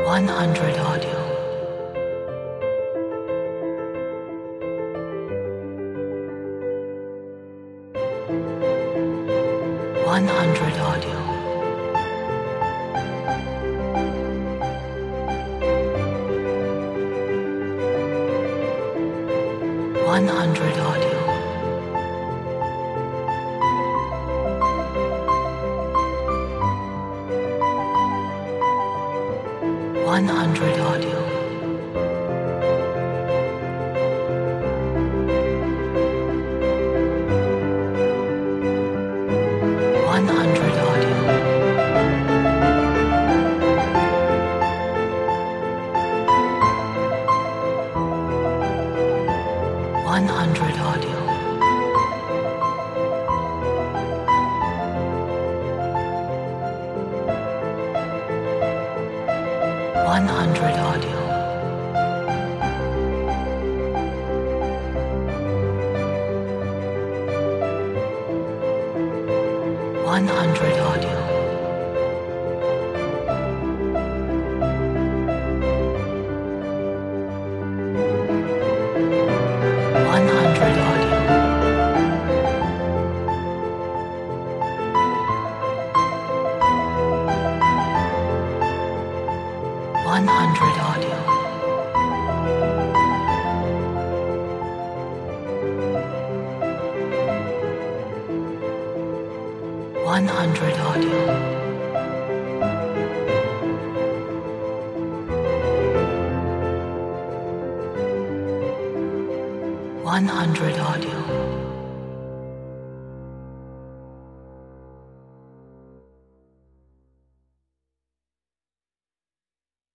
100 audio. 100 audio. 100 audio. 100 audio. 100 audio. 100 audio. 100 audio. 100 audio. 100 audio. 100 audio. 100 audio. 100 audio.